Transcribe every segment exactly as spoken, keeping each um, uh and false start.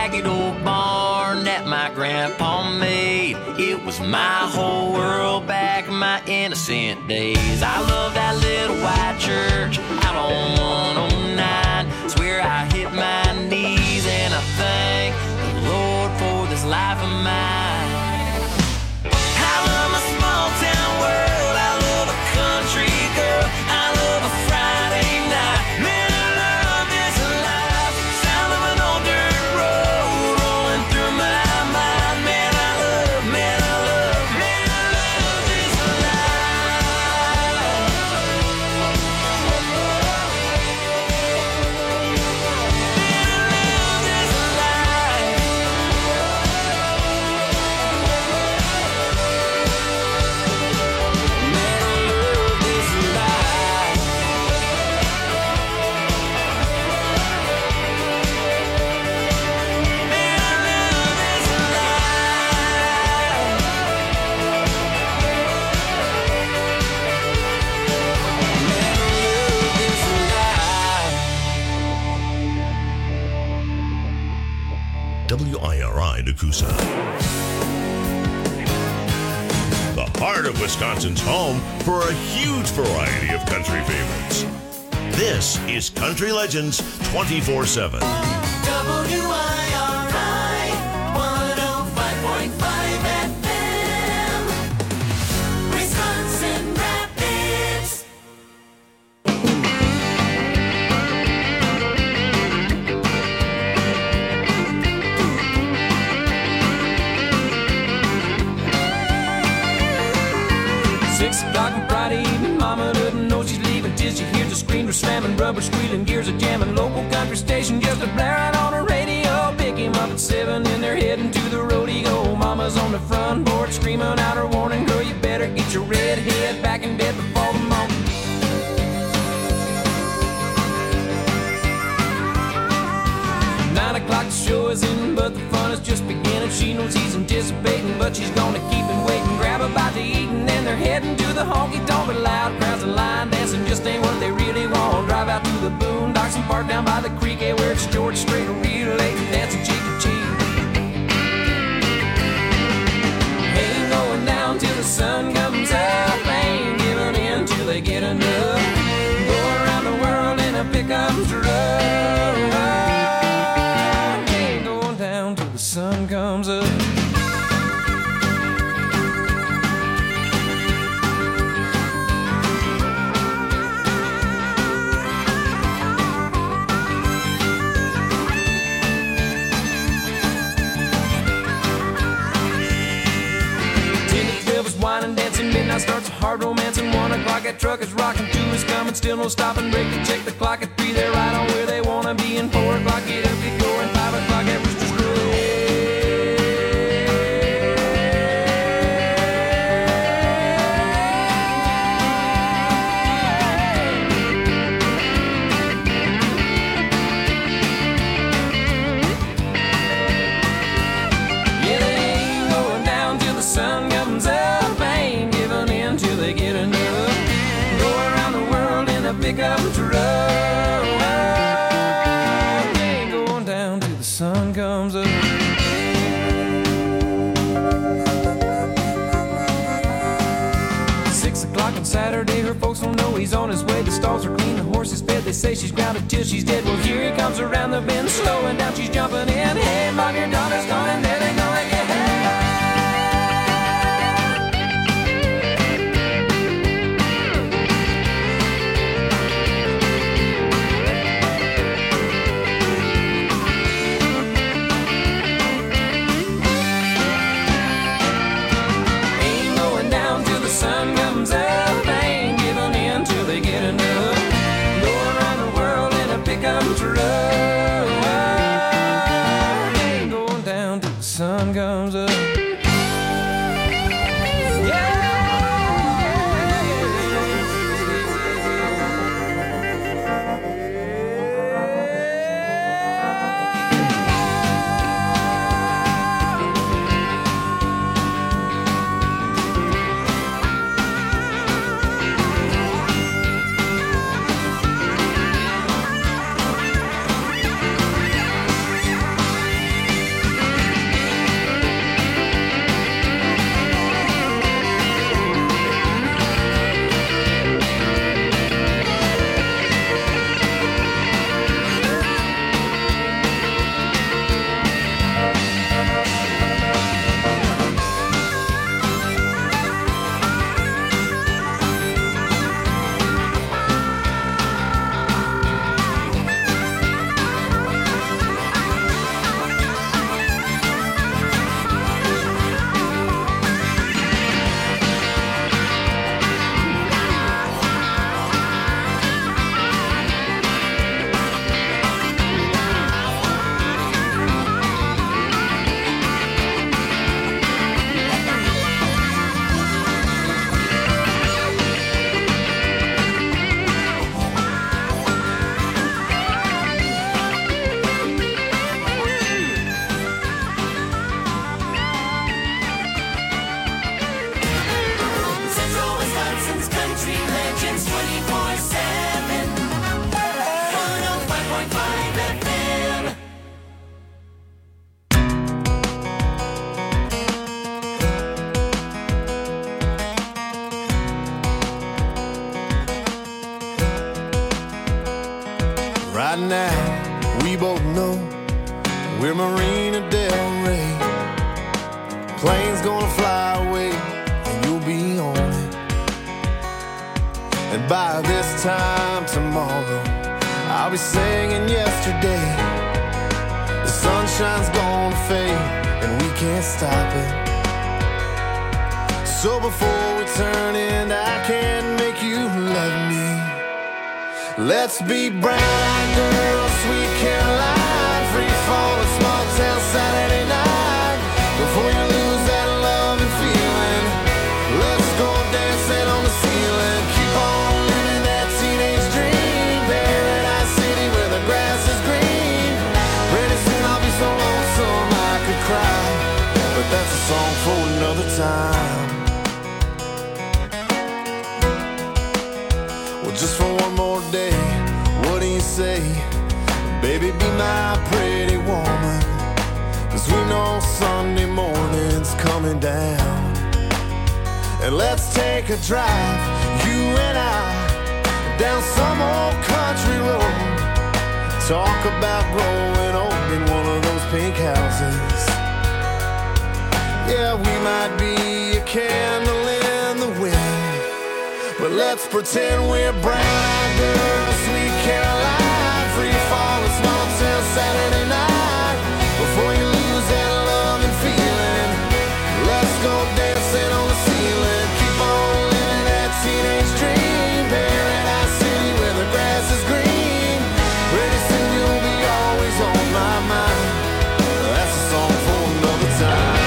ragged old barn that my grandpa made. It was my whole world back in my innocent days. I love that little white church out on one oh nine. It's where I hit my knees and I thank the Lord for this life of mine. I love my small town world. I love a country girl. I love a Friday night. Man, I love this life. Sound of an old dirt road rolling through my mind. Man, I love, man, I love, man, I love this life. Man, I love this life. Man, I love this life. Man, I love this life. Man, I love this life. W I R I Nakusa. The heart of Wisconsin's home for a huge variety of country favorites. This is Country Legends twenty-four seven. W I R I one oh five point five F M, Wisconsin Rapids. Six o'clock on Friday evening, mama doesn't know she's leaving till she hears the screamer slamming, rubber squealing, gears are jamming, local country station just a blaring on the radio. Pick him up at seven and they're heading to the rodeo. Mama's on the front porch screaming out her warning, girl, you better get your red head back in bed before the morning. Nine o'clock the show is in, but the fun is just beginning. She knows he's anticipating, but she's gonna keep him waiting. Grab a bite to eat and then they're heading to the honky-tonk. But loud crowds and line dancing just ain't what they really want. Drive out to the boondocks and park down by the creek, yeah, where it's George Strait real late, dancing cheek to cheek. Ain't going down till the sun comes up, ain't giving in till they get enough. Go around the world in a pickup truck. Ain't going down till the sun comes up. Midnight starts a hard romance and one o'clock that truck is rocking, two is coming, still no stopping, break and check the clock at three, they're right on where they wanna be, and four o'clock get up, get going, five o'clock at Rooster's Yeah, they ain't going down till the sun comes up. Pickup truck, ain't going down till the sun comes up. Six o'clock on Saturday, her folks don't know he's on his way. The stalls are clean, the horse is fed. They say she's grounded till she's dead. Well, here he comes around the bend, slowing down, she's jumping in. Hey, mom, your daughter's gone and there they go again. Ain't going down till the sun comes up. By this time tomorrow, I'll be singing yesterday. The sunshine's gonna fade, and we can't stop it. So before we turn in, I can't make you love me. Let's be brown girls, sweet Caroline, free fall, small town Saturday night. Before you lose that love and feeling, let's go dancing on the ceiling. Keep on living that teenage dream, Paradise City where the grass is green. Pretty soon I'll be so lonesome I could cry, but that's a song for another time. Well, just for one more day, what do you say? Baby, be my pretty woman, 'cause we know Sunday morning's coming down. And let's take a drive, you and I, down some old country road. Talk about growing old in one of those pink houses. Yeah, we might be a candle in the wind, but let's pretend we're brown-eyed girls, sweet Caroline, free fall, a small town Saturday night. Before you lose that love and feeling, let's go dancing on the ceiling. Keep on living that teenage dream, Paradise City where the grass is green. Pretty soon you'll be always on my mind. That's a song for another time.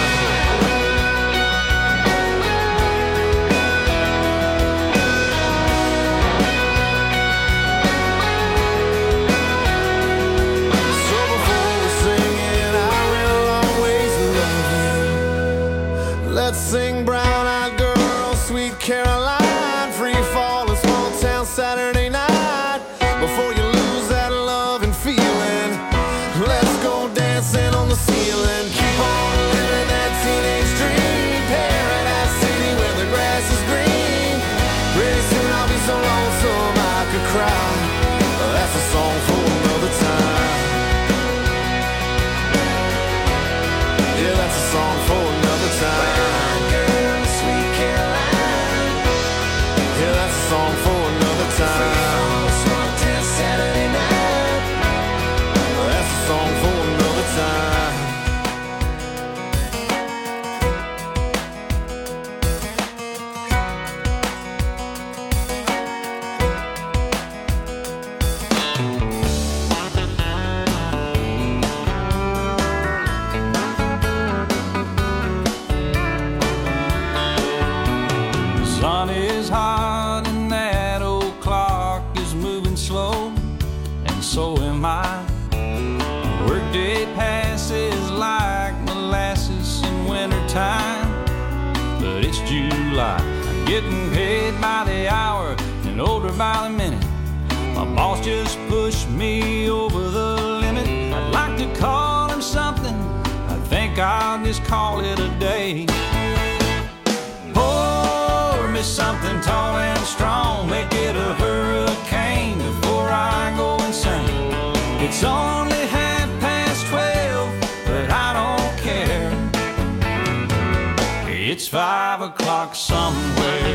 Let's sing brown-eyed girl, sweet Caroline, free fall, a small town Saturday night. Before you lose that love and feeling, let's go dancing on the ceiling. Keep on living that teenage dream, Paradise City where the grass is green. Pretty soon I'll be so lonesome I could cry. That's a song for another time. Yeah, that's a song for another time. Song for another time. Saturday night. That's a song for another time. The sun is hot, so am I. Workday passes like molasses in wintertime, but it's July. I'm getting paid by the hour and older by the minute. My boss just pushed me over the limit. I'd like to call him something, I think I'll just call it a day. Pour me something tall and strong, make it a hurricane before I go insane. It's only half past twelve, but I don't care. It's five o'clock somewhere.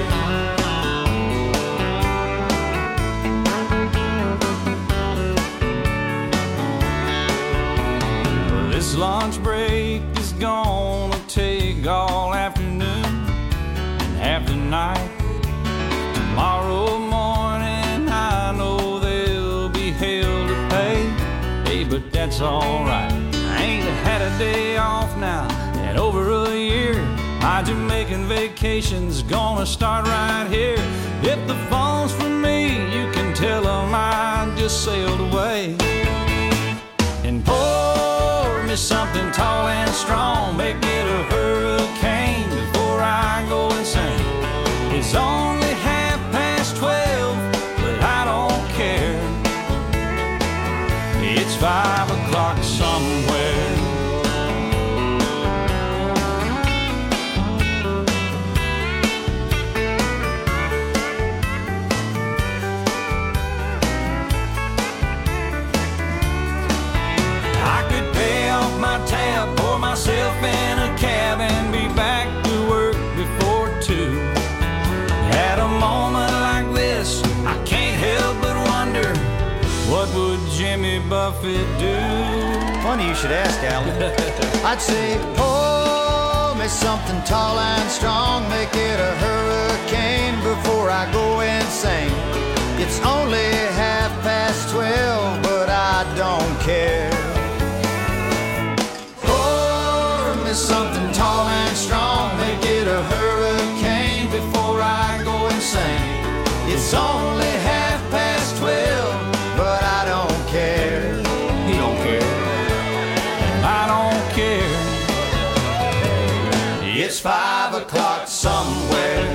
This lunch break is gonna take all afternoon and half the night. Tomorrow morning I know there'll be hell to pay, hey, but that's alright. I ain't had a day off now in over a year. My Jamaican vacation's gonna start right here. If the phone's for me, you can tell them I just sailed away. And pour me something tall and strong, make it a hurricane before I go insane. It's only half past twelve, but I don't care. It's five o'clock somewhere. I could pay off my tab, pour myself in a cab and be back to work before two. Had rough it do. Funny you should ask, Alan. I'd say, pour me something tall and strong, make it a hurricane before I go insane. It's only half past twelve, but I don't care. Pour me something tall and strong, make it a hurricane before I go insane. It's only half past twelve, but I don't care. He don't care. I don't care. It's five o'clock somewhere.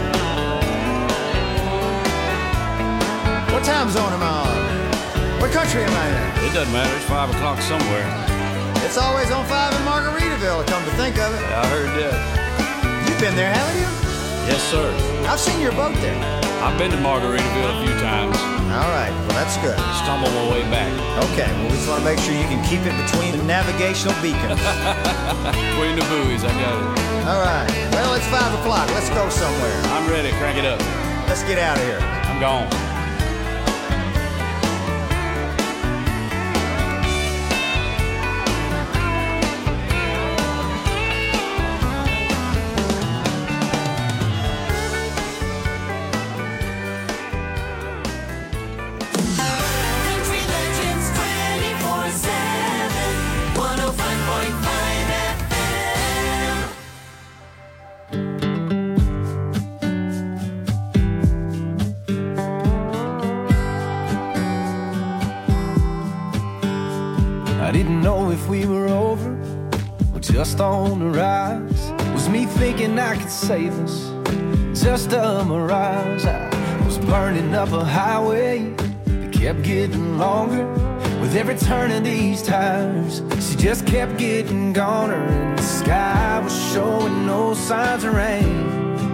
What time zone am I on? What country am I in? It doesn't matter. It's five o'clock somewhere. It's always on five in Margaritaville, come to think of it. I heard that. You've been there, haven't you? Yes, sir. I've seen your boat there. I've been to Margaritaville a few times. All right, well, that's good. Stumble my way back. Okay, well, we just want to make sure you can keep it between the navigational beacons. Between the buoys, I got it. All right, well, it's five o'clock. Let's go somewhere. I'm ready. Crank it up. Let's get out of here. I'm gone. Country Legends twenty-four seven, one oh five point five F M. I didn't know if we were over or just on the rise. Was me thinking I could save us, just a mirage. I was burning up a highway that kept getting longer. With every turn of these tires, she just kept getting goner. And the sky was showing no signs of rain.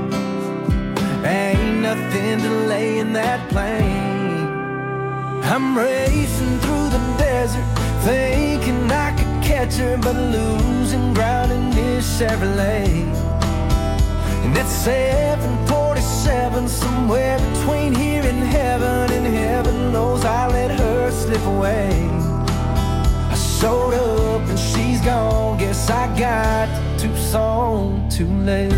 Ain't nothing delaying that plane. I'm racing through the desert, thinking I could catch her, but losing ground in this Chevrolet. And at seven forty-seven, somewhere between here and heaven, and heaven knows I let her slip away. I showed up and she's gone, guess I got to Tucson too late.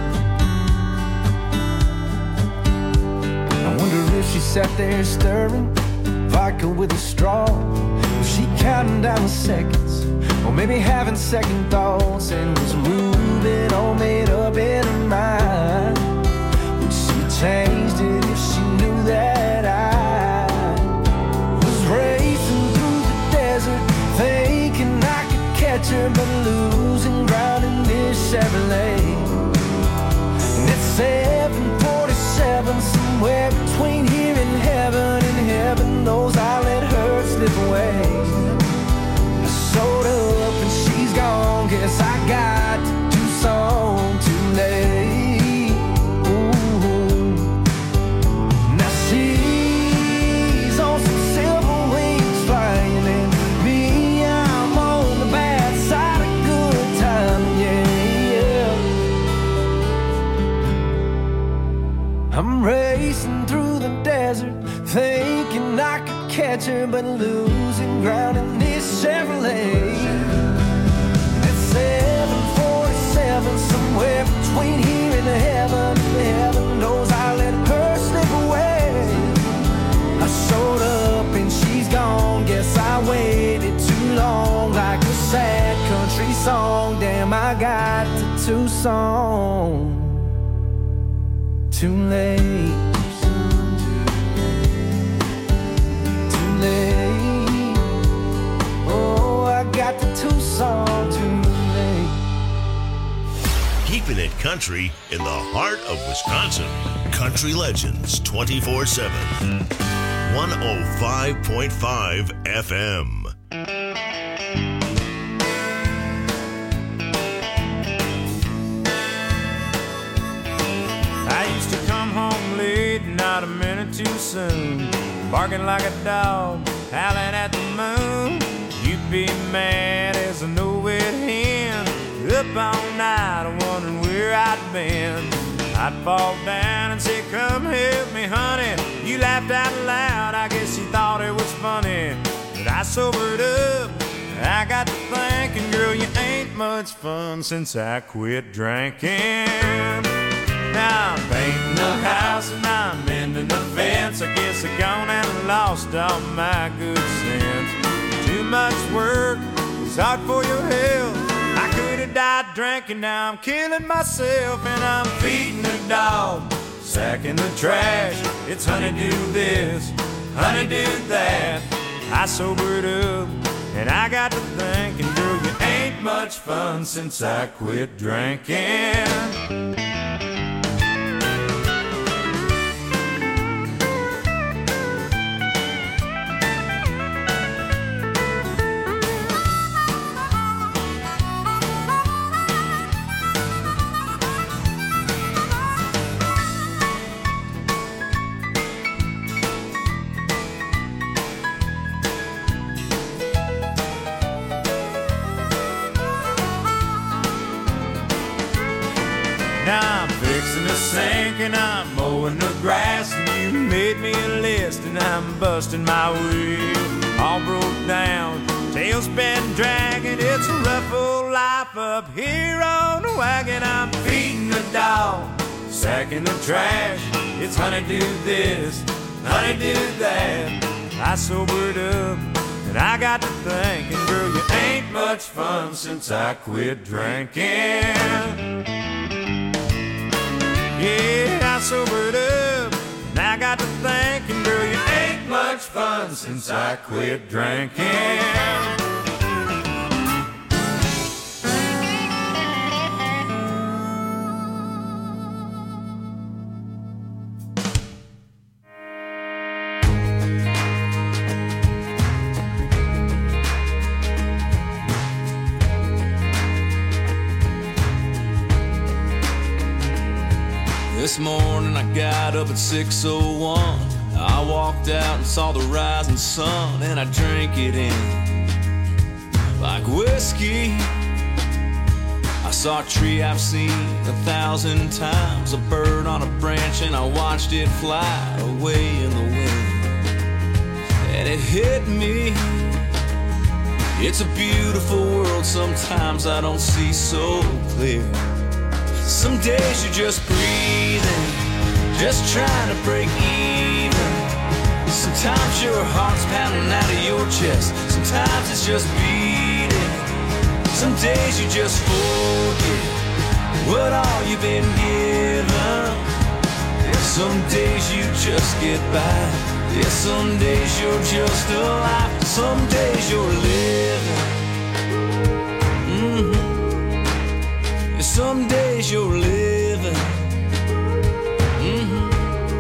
I wonder if she sat there stirring vodka with a straw. Was she counting down the seconds, or maybe having second thoughts, and was moving all made up in her mind? Would she have changed it if she knew that I was racing through the desert, thinking I could catch her, but losing ground in this Chevrolet? And at seven forty-seven, somewhere between here and heaven, and heaven knows I let her slip away. I showed up and she's gone, guess I got to Tucson too late. Ooh. Now she's on some silver wings flying, and me, I'm on the bad side of good time, yeah, yeah. I'm racing through the desert, thinking I could catch her, but losing ground in this Chevrolet. At seven forty-seven, somewhere between here and heaven, heaven knows I let her slip away. I showed up and she's gone, guess I waited too long, like a sad country song. Damn, I got to Tucson too late. Too late. Oh, I got to Tucson too late. Keeping it country in the heart of Wisconsin. Country Legends twenty-four seven. one oh five point five F M. I used to come home late, not a minute too soon, barking like a dog, howling at the moon. You'd be mad as a no-wet hen, up all night wondering where I'd been. I'd fall down and say, come help me, honey. You laughed out loud, I guess you thought it was funny. But I sobered up, I got to thinking, girl, you ain't much fun since I quit drinking. Now I'm painting the house and I'm mending the fence. I guess I gone and lost all my good sense. Too much work, it's hard for your health. I could have died drinking, now I'm killing myself. And I'm feeding the dog, sacking the trash. It's honeydew this, honeydew that. I sobered up and I got to thinking, girl, you ain't much fun since I quit drinking. Now I'm fixing the sink and I'm mowing the grass, and you made me a list and I'm busting my wheel. All broke down, tailspin dragging. It's a rough old life up here on the wagon. I'm feeding the dog, sacking the trash. It's honeydew this, honeydew that. I sobered up and I got to thinking, girl, you ain't much fun since I quit drinking. Yeah, I sobered up, and I got to thinking, girl, you ain't much fun since I quit drinking. This morning I got up at six oh one. I walked out and saw the rising sun, and I drank it in like whiskey. I saw a tree I've seen a thousand times, a bird on a branch, and I watched it fly away in the wind. And it hit me, it's a beautiful world, sometimes I don't see so clear. Some days you're just breathing, just trying to break even. Sometimes your heart's pounding out of your chest, sometimes it's just beating. Some days you just forget what all you've been given. Some days you just get by, yeah, some days you're just alive. Some days you're living, mm-hmm. Some days you're living, mm-hmm.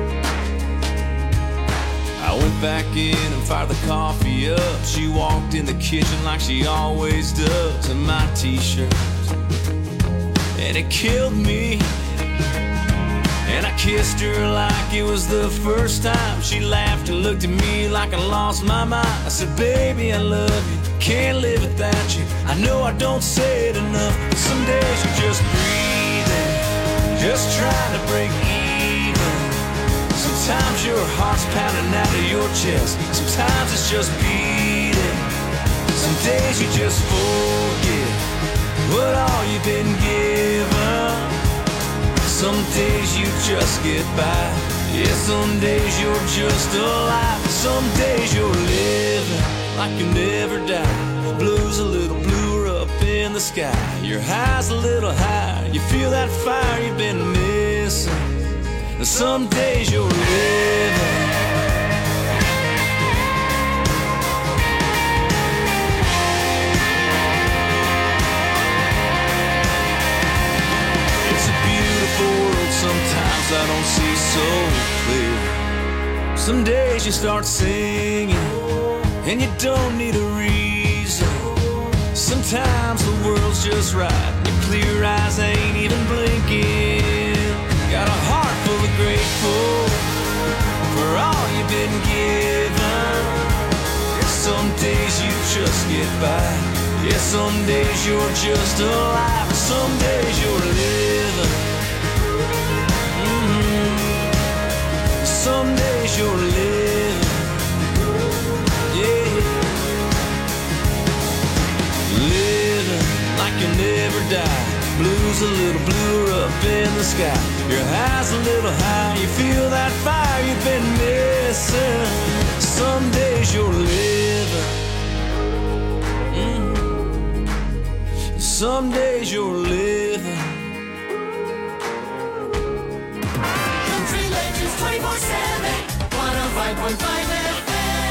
I went back in and fired the coffee up. She walked in the kitchen like she always does, in my t-shirt, and it killed me. And I kissed her like it was the first time. She laughed and looked at me like I lost my mind. I said, baby, I love you, can't live without you. I know I don't say it enough, but some days you're just breathing, just trying to break even. Sometimes your heart's pounding out of your chest, sometimes it's just beating. Some days you just forget what all you've been given. Some days you just get by, yeah, some days you're just alive. Some days you're living like you never die. Blue's a little bluer up in the sky, your high's a little higher, you feel that fire you've been missing. And some days you're living. Sometimes I don't see so clear. Some days you start singing and you don't need a reason. Sometimes the world's just right, your clear eyes ain't even blinking. Got a heart full of grateful for all you've been given. Some days you just get by, yeah, some days you're just alive. Some days you're living, some days you're living, yeah. blue's a little bluer up in the sky. Your high's a little high, you feel that fire you've been missing. Some days you're living, mm. Some days you're living. Country Legends twenty-four seven, one oh five point five F M.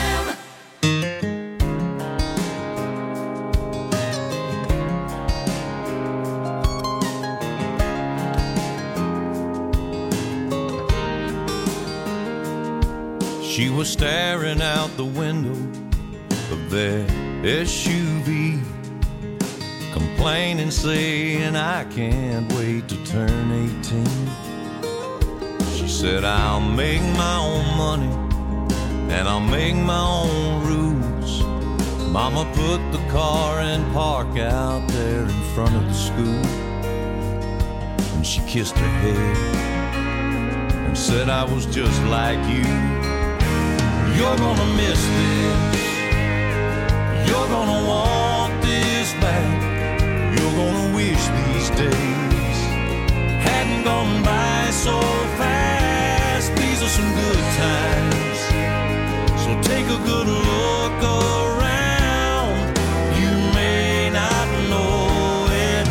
She was staring out the window of their S U V, complaining, saying, I can't wait to turn eighteen. She said, I'll make my own money and I'll make my own rules. Mama put the car in park out there in front of the school, and she kissed her head and said, I was just like you. You're gonna miss this, you're gonna want this back, you're gonna wish these days hadn't gone by so fast. These are some good times, so take a good look around. You may not know it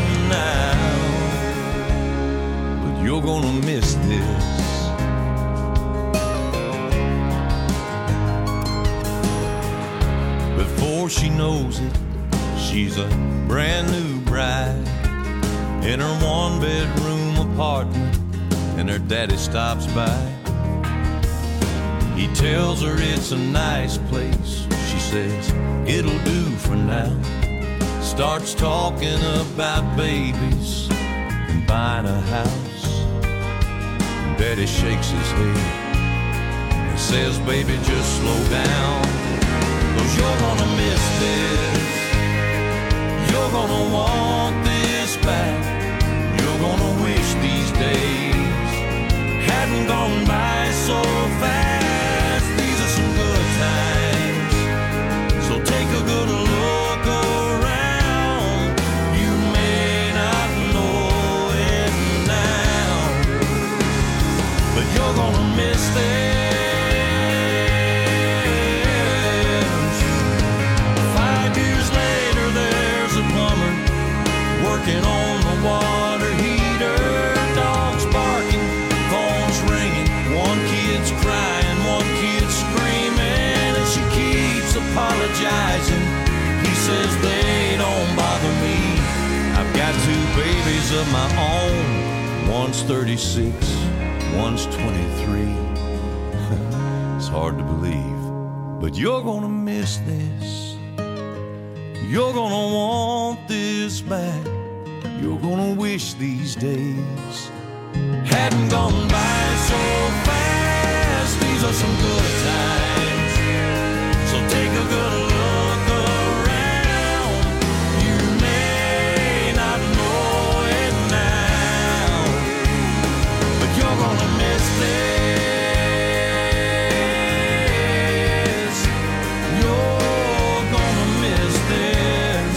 now, but you're gonna miss this. Before she knows it, she's a brand new bride in her one bedroom apartment, and her daddy stops by. He tells her it's a nice place. She says it'll do for now. Starts talking about babies and buying a house. And daddy shakes his head and says, baby, just slow down, 'cause you're gonna miss this, you're gonna want this back, you're gonna wish these days hadn't gone by so fast. These are some good times, so take a good look around. You may not know it now, but you're gonna miss this. Working on the water heater, dogs barking, phones ringing, one kid's crying, one kid's screaming, and she keeps apologizing. He says they don't bother me, I've got two babies of my own, one's thirty-six, one's twenty-three. It's hard to believe, but you're gonna miss this, you're gonna want this back, you're gonna wish these days hadn't gone by so fast. These are some good times, so take a good look around. You may not know it now, but you're gonna miss this, you're gonna miss this.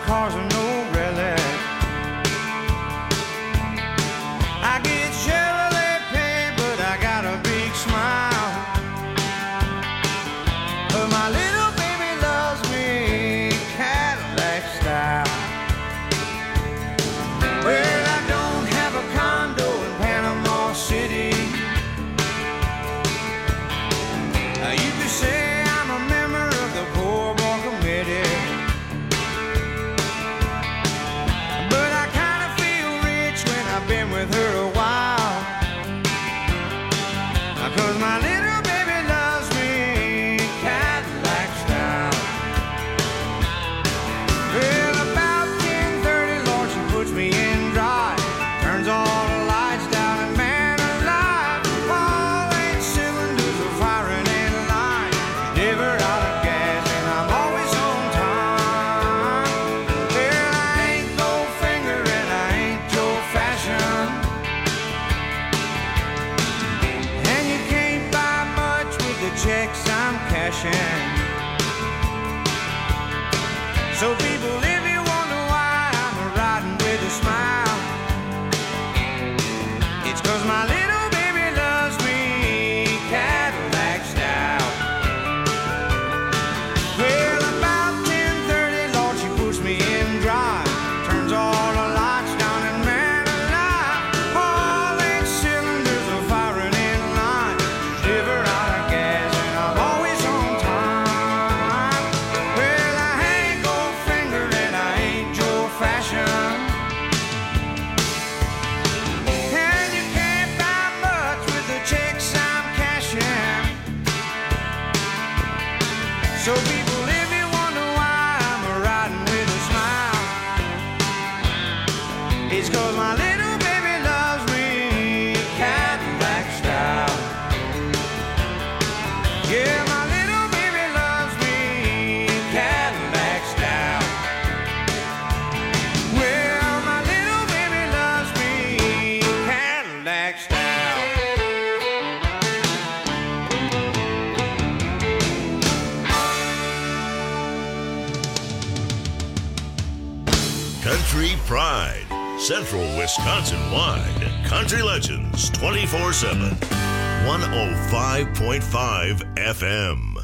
cars are no relic. I get Chevrolet paint, but I got a big smile. But my little baby loves me Cadillac style. Well, I don't have a condo in Panama City. Uh, you could say I'm a member of the Poor Boy Committee. But I kind of feel rich when I've been with her a while. Uh, Cause my little baby loves me Cadillac style. Well, about ten thirty, Lord, she puts me in drive. Turns all the lights down and man alive, all eight cylinders are firing in line. She's never out of gas and I'm always on time. Well, I ain't Goldfinger and I ain't Joe Fashion, and you can't buy much with the checks I'm cashing. So people, if you wonder why I'm riding with a smile, it's cause my little baby loves me Cadillac style. Well, about ten thirty, Lord, she puts me in drive. Turns all the lights down and man alive, all eight cylinders are firing in line. She's never out of gas and I'm always on time. Well, I ain't Goldfinger and I ain't Joe Fashion, and you can't buy much with the checks I'm cashing. So people, if you wonder why I'm riding with a smile, it's cause my little baby loves me Cadillac style. Yeah, my little baby loves me Cadillac style. Well, my little baby loves me Cadillac style. Country Pride, Central Wisconsin wide. Country Legends twenty-four seven. one oh five point five F M.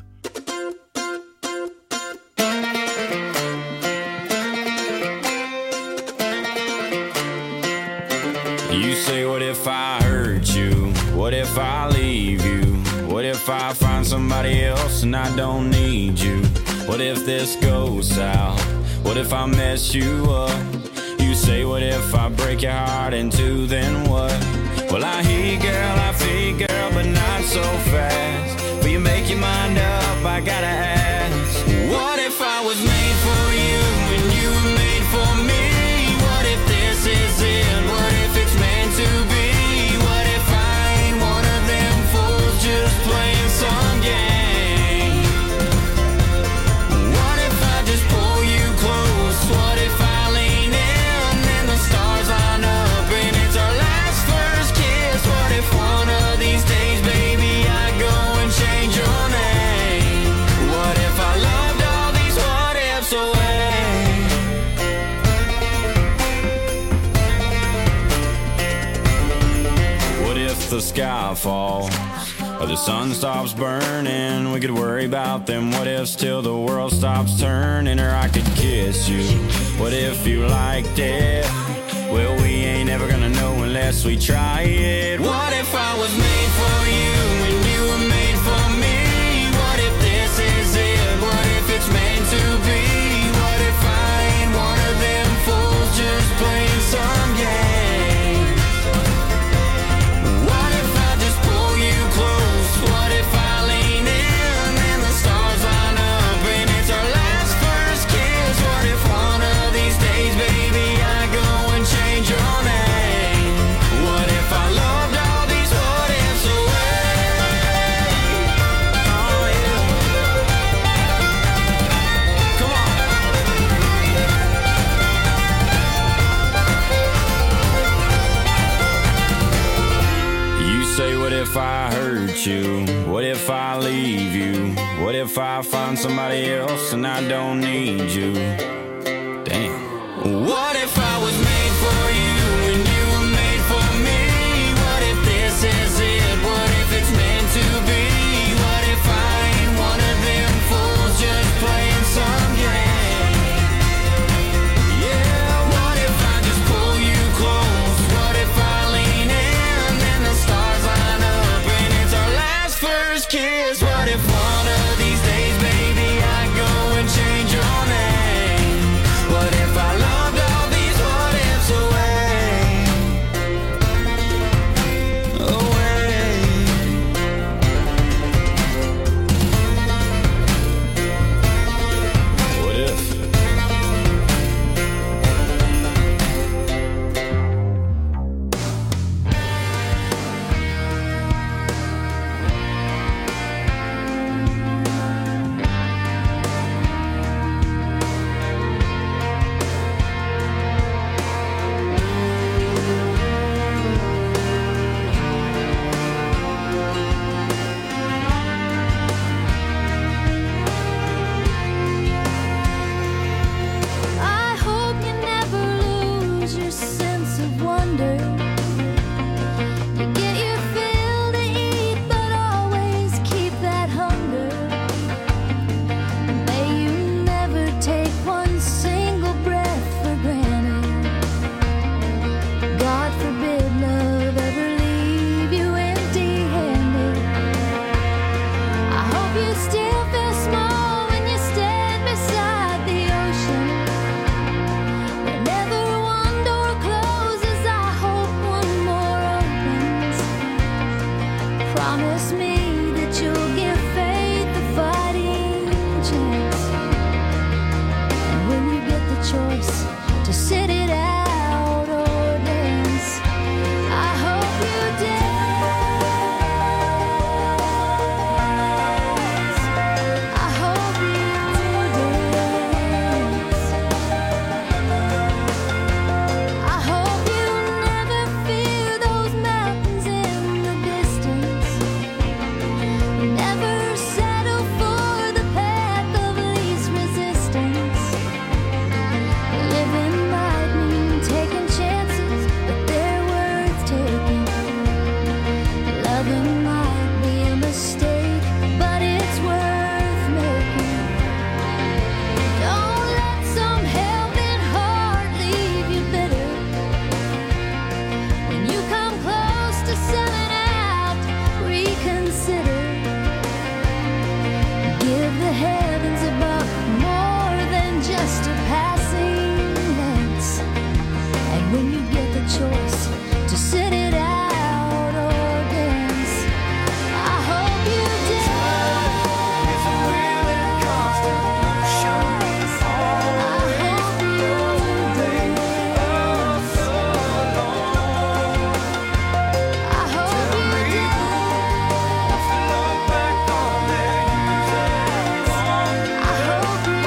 You say, what if I hurt you? What if I leave you? What if I find somebody else and I don't need you? What if this goes south? What if I mess you up? You say, what if I break your heart in two, then what? Well, I hear you, girl, I feel you, girl, but not so fast. Will you make your mind up? I gotta ask. What if I was made for you and you were made for me? What if this is it? What if it's meant to be? What if I ain't one of them fools just playing some game? What if I just pull you close? What if I lean in and the stars line up and it's our last first kiss? What if one of these days, baby, I go and change your name? What if I loved all these what ifs away? What if the sky falls or the sun stops burning? We could worry about them what ifs till the world stops turning. Or I could kiss you. What if you liked it? Well, we ain't ever gonna know unless we try it. What if I was made for you and you were made for me? What if this is it? What if it's meant to be? What if I ain't one of them fools just playing some game? What if I just pull you close? What if I lean in and the stars line up and it's our last first kiss? What if one of these days, baby, I go and change your name? What if I loved all these what ifs away? Oh yeah. Come on. You say, what if I hurt you? What if I leave you? What if I find somebody else and I don't need you? Damn. What if I was made for you and you were made for me? What if this is it? What if it's meant to be? What if I ain't one of them fools just playing some game? Yeah, what if I just pull you close? What if I lean in and the stars line up and it's our last first kiss? What if one of these days, baby, I go and change your name? What if I loved all these what ifs away? Away. What if? I hope you never lose your sense of wonder. You get your fill to eat, but always keep that hunger. May you never take one single breath for granted. God forbid love ever leave you empty-handed. I hope you still feel small when you stand beside the ocean. Whenever one door closes, I hope one more opens. Promise me that you'll give faith a fighting chance. And when you get the choice to sit it out or dance, I hope you dance. I hope you dance. I hope you never fear those mountains in the distance. Never settle for the path of least resistance. Living might mean taking chances, but they're worth taking. Loving might be a mistake, but it's worth making. Don't let some helping heart leave you bitter. When you come close to selling out, reconsider. Give the heavens above more than just a passing glance. And when you get the choice to sit it out or dance, I hope you dance. I hope you dance. I hope you I hope you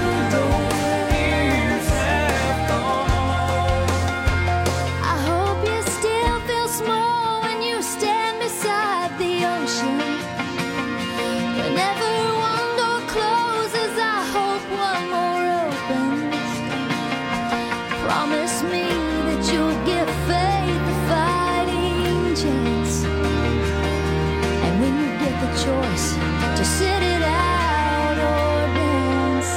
I hope you still feel small when you stand beside the ocean. Whenever one door closes, I hope one more opens. Promise me that you'll give faith a fighting chance. And when you get the choice to sit it out or dance,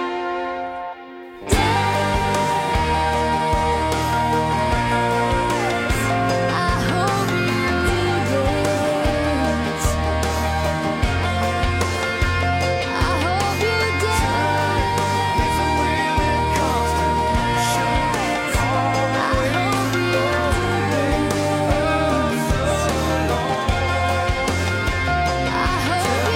dance. I hope you dance. I hope you dance. I hope you dance. I hope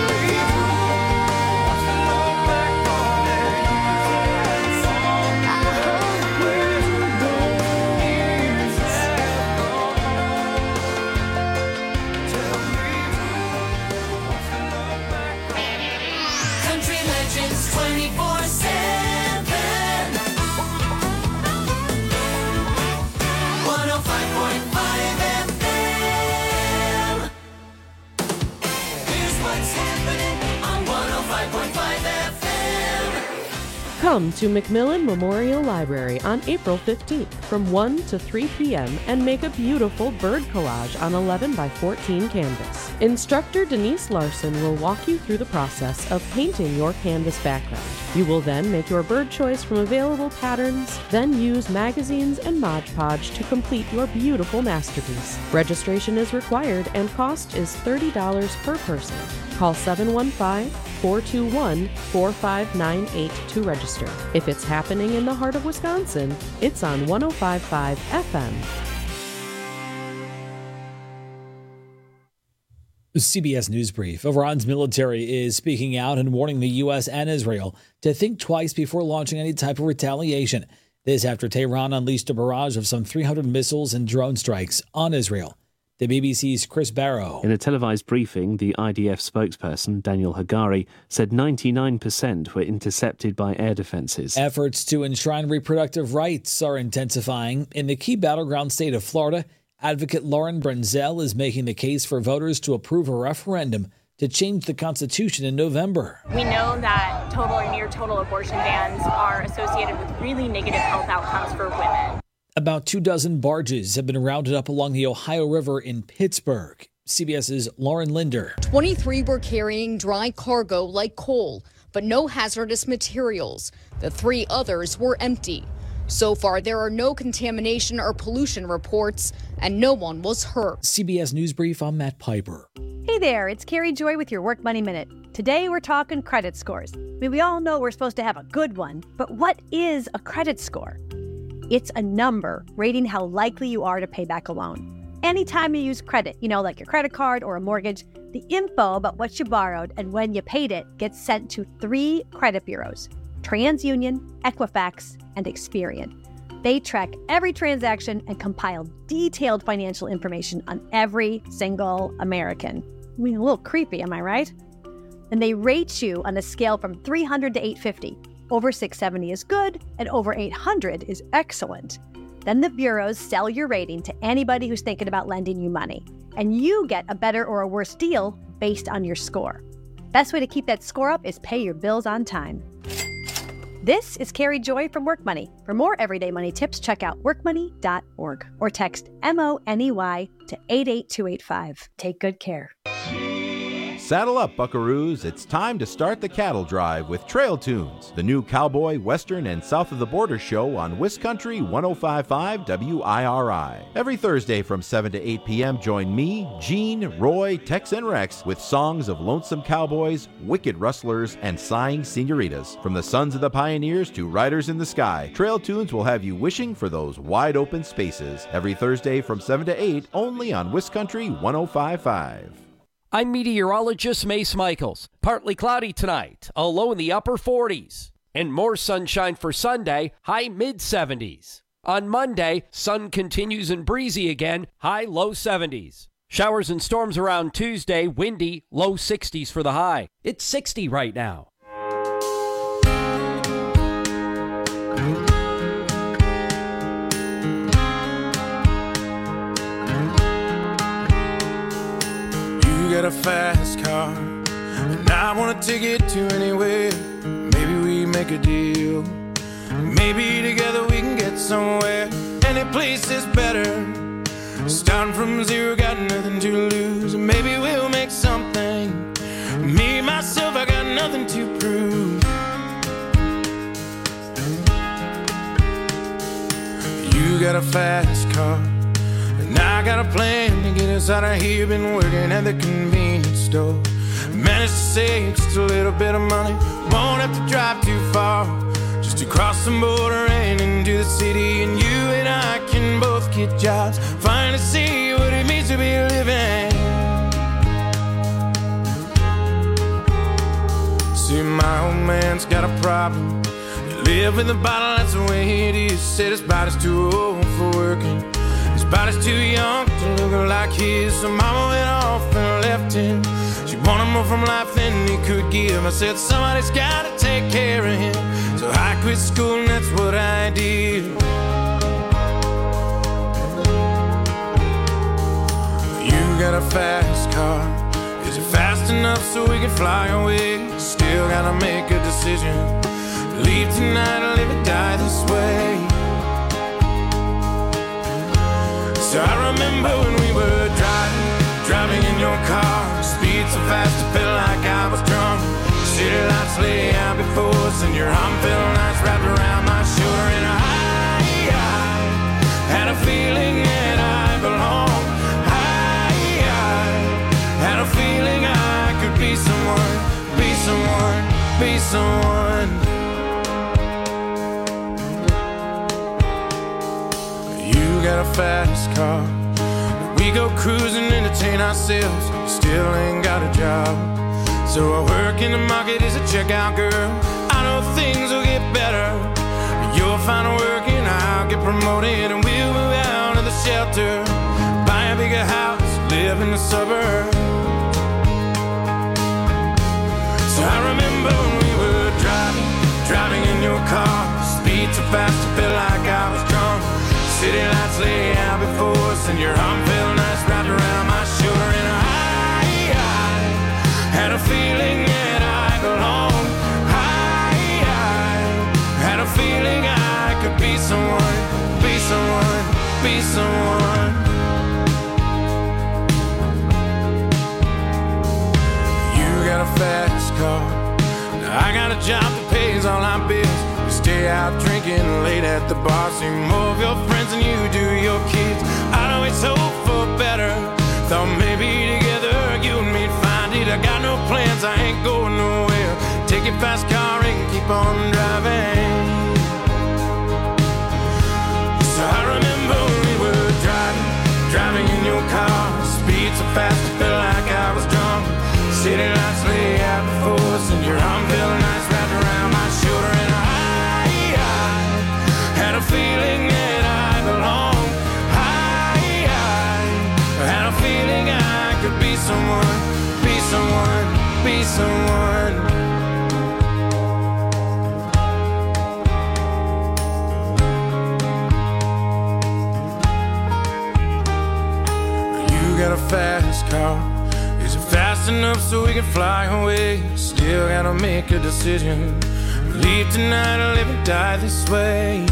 Come to McMillan Memorial Library on April fifteenth from one to three p.m. and make a beautiful bird collage on eleven by fourteen canvas. Instructor Denise Larson will walk you through the process of painting your canvas background. You will then make your bird choice from available patterns, then use magazines and Mod Podge to complete your beautiful masterpiece. Registration is required and cost is thirty dollars per person. Call seven one five, four two one, four five nine eight to register. If it's happening in the heart of Wisconsin, it's on one oh five point five F M. C B S News Brief. Iran's military is speaking out and warning the U S and Israel to think twice before launching any type of retaliation. This after Tehran unleashed a barrage of some three hundred missiles and drone strikes on Israel. The B B C's Chris Barrow. In a televised briefing, the I D F spokesperson, Daniel Hagari, said ninety-nine percent were intercepted by air defenses. Efforts to enshrine reproductive rights are intensifying. In the key battleground state of Florida, advocate Lauren Brenzel is making the case for voters to approve a referendum to change the Constitution in November. We know that total or near total abortion bans are associated with really negative health outcomes for women. About two dozen barges have been rounded up along the Ohio River in Pittsburgh. CBS's Lauren Linder. twenty-three were carrying dry cargo like coal, but no hazardous materials. The three others were empty. So far, there are no contamination or pollution reports, and no one was hurt. C B S News Brief, I'm Matt Piper. Hey there, it's Carrie Joy with your Work Money Minute. Today, we're talking credit scores. I mean, we all know we're supposed to have a good one, but what is a credit score? It's a number rating how likely you are to pay back a loan. Anytime you use credit, you know, like your credit card or a mortgage, the info about what you borrowed and when you paid it gets sent to three credit bureaus: TransUnion, Equifax, and Experian. They track every transaction and compile detailed financial information on every single American. I mean, a little creepy, am I right? And they rate you on a scale from three hundred to eight fifty. Over six seventy is good, and over eight hundred is excellent. Then the bureaus sell your rating to anybody who's thinking about lending you money, and you get a better or a worse deal based on your score. Best way to keep that score up is pay your bills on time. This is Carrie Joy from Work Money. For more everyday money tips, check out work money dot org or text M O N E Y to eight eight two eight five. Take good care. Saddle up, buckaroos. It's time to start the cattle drive with Trail Tunes, the new cowboy, western, and south of the border show on Wiscountry one oh five point five W I R I. Every Thursday from seven to eight p.m., join me, Gene, Roy, Tex, and Rex with songs of lonesome cowboys, wicked rustlers, and sighing senoritas. From the sons of the pioneers to riders in the sky, Trail Tunes will have you wishing for those wide open spaces. Every Thursday from seven to eight, only on Wiscountry one oh five point five. I'm meteorologist Mace Michaels. Partly cloudy tonight, a low in the upper forties. And more sunshine for Sunday, high mid seventies. On Monday, sun continues and breezy again, high low seventies. Showers and storms around Tuesday, windy, low sixties for the high. It's sixty right now. You got a fast car, and I want to take it to anywhere. Maybe we make a deal. Maybe together we can get somewhere. Any place is better. Starting from zero, got nothing to lose. Maybe we'll make something. Me, myself, I got nothing to prove. You got a fast car, and I got a plan to get us out of here. Been working at the convenience store. Managed to save just a little bit of money. Won't have to drive too far, just to cross the border and into the city. And you and I can both get jobs, finally see what it means to be living. See, my old man's got a problem. You live in the bottle, that's the way it is. Said his body's too old for working, his body's too young to look like his. So mama went off and left him. She wanted more from life than he could give. I said somebody's gotta take care of him. So I quit school and that's what I did. You got a fast car. Is it fast enough so we can fly away? Still gotta make a decision. Leave tonight or live or die this way. So I remember when we were driving, driving in your car. Speed so fast it felt like I was drunk. City lights lay out before us, and your arm felt nice wrapped around my shoulder. And I, I had a feeling that I belonged. I, I had a feeling I could be someone, be someone, be someone. You got a fast car. We go cruising, entertain ourselves. Still ain't got a job. So I work in the market as a checkout girl. I know things will get better. You'll find work and I'll get promoted, and we'll move out of the shelter, buy a bigger house, live in the suburbs. So I remember when we were driving, driving in your car. Speed so fast it felt like I was drunk. City lights lay out before us, and your arm felt nice wrapped around my shoulder. And I, I had a feeling that I belonged. I, I had a feeling I could be someone, be someone, be someone. You got a fast car. Now I got a job that pays all our bills. We stay out drinking late at the bar. See more of your friends than you do your kids. I'd always hope for better. Thought maybe together you and me'd find it. I got no plans, I ain't going nowhere. Take your fast car and keep on driving. So I remember when we were driving, driving in your car. Speed so fast it felt like I was drunk. City lights lay out before us, and your arm felt nice wrapped around my shoulder. And I, I had a feeling that I belonged. I, I had a feeling I could be someone, be someone, be someone. You got a fast car. Is it fast enough so we can fly away? Still gotta make a decision. Leave tonight or live and die this way.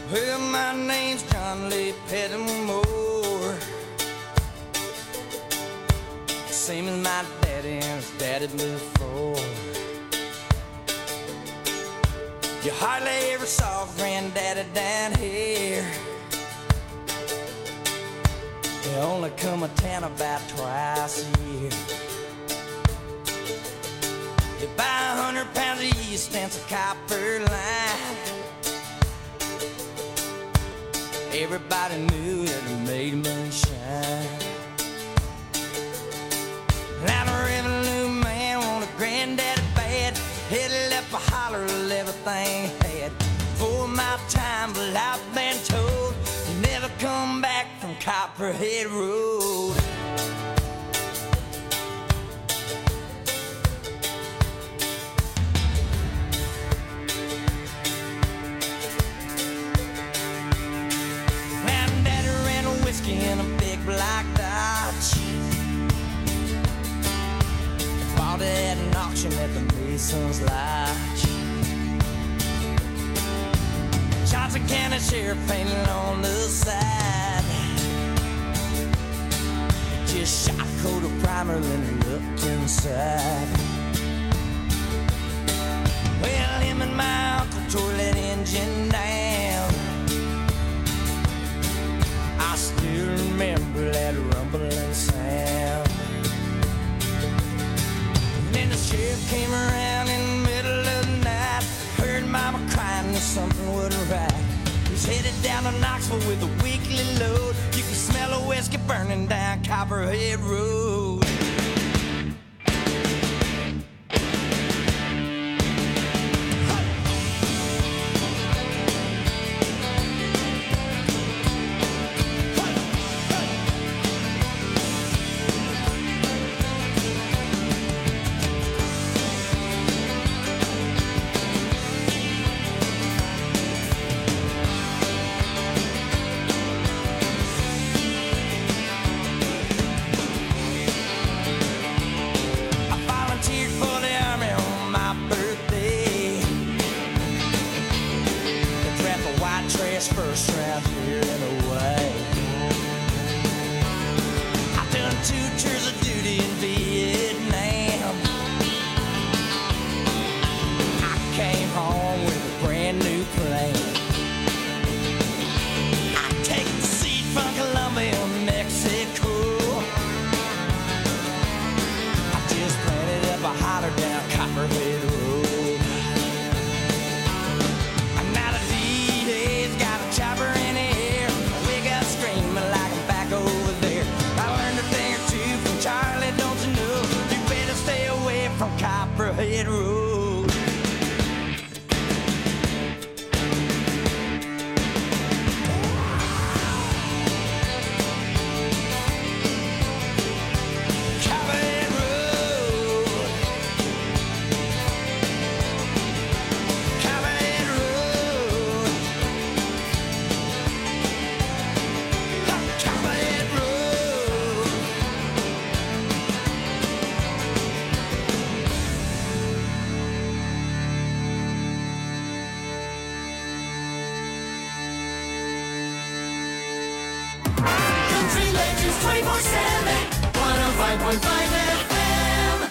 Well, my name's John Lee Pettimore, same as my daddy and his daddy before. You hardly ever saw Granddaddy down here. He only come a town about twice a year. You buy a hundred pounds of yeast and some copper line. Everybody knew that it made moonshine. Now the revenue man wanted Granddaddy bad. He'd left a holler of everything he had. For my time, but I've been told you never come back from Copperhead Road. Granddaddy ran a whiskey in a big black Dodge. Bought it at an auction at the Mason's Lodge. Shots of cannon sheriff painted on the side. Just shot a coat of primer, then he looked inside. Well, him and my uncle tore that engine down. I still remember that rumbling sound. And then the sheriff came around in the middle of the night. Heard mama crying that something wasn't right. He's headed down to Knoxville with a weekly load. You can smell a whiskey burning down Copperhead Road. First round here and away. I've done two tours of duty in Vietnam. I came home with a brand new plane. I take the seat from Colombia, Mexico. I just planted up a holler down Copperhead Road. Chopper in the air, we got screaming like I'm back over there. I learned a thing or two from Charlie, don't you know? You better stay away from Copperhead Road. Copperhead Road. Copperhead Road. Copperhead Road. Country Legends twenty-four seven, one oh five point five F M.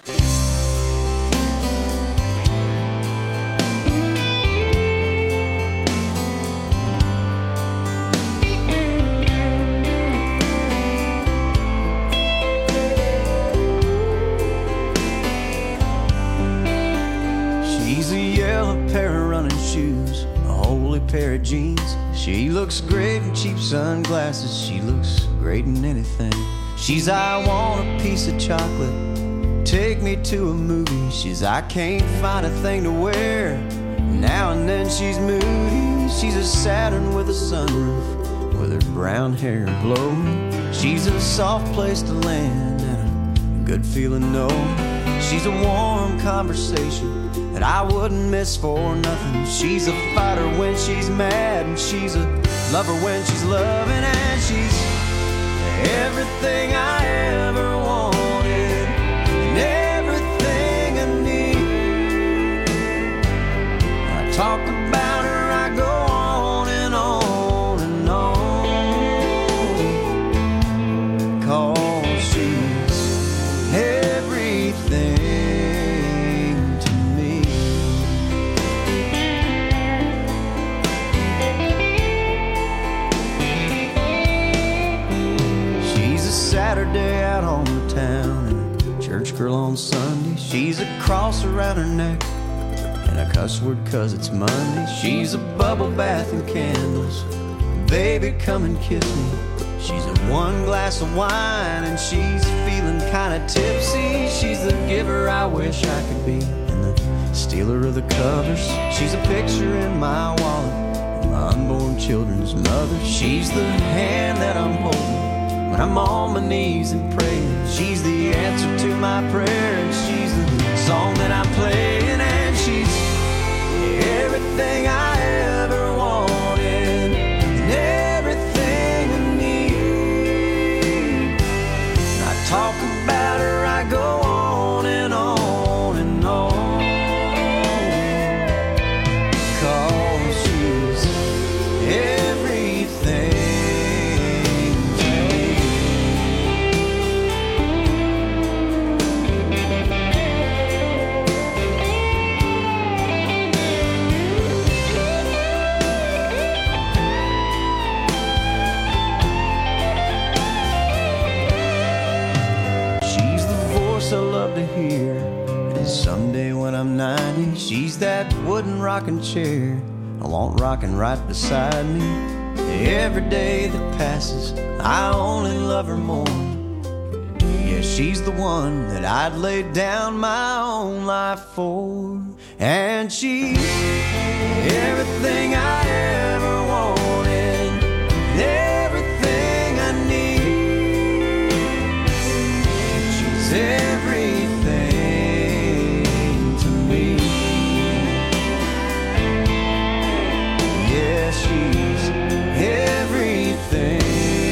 She's a yellow pair of running shoes, a holy pair of jeans. She looks great in cheap sunglasses. She looks great in anything. She's I want a piece of chocolate, take me to a movie. She's I can't find a thing to wear. Now and then she's moody. She's a Saturn with a sunroof, with her brown hair blowing. She's a soft place to land and a good feeling no. She's a warm conversation that I wouldn't miss for nothing. She's a fighter when she's mad, and she's a lover when she's loving, and she's everything I ever wanted and everything I need. I talk about her, I go on and on Sunday. She's a cross around her neck and a cuss word 'cause it's Monday. She's a bubble bath and candles. Baby, come and kiss me. She's a one glass of wine and she's feeling kinda tipsy. She's the giver I wish I could be and the stealer of the covers. She's a picture in my wallet, my unborn children's mother. She's the hand that I'm holding when I'm on my knees and praying. She's the answer to my prayer and she's the song that I'm playing. And she's everything I ever wanted and everything I need. When I talk about her, I go on and on and on, 'cause she's everything to me. She's the voice I love to hear, and someday when I'm ninety, she's that wooden rocking chair I want rocking right beside me. Every day that passes, I only love her more. Yeah, she's the one that I'd lay down my own life for. And she's everything I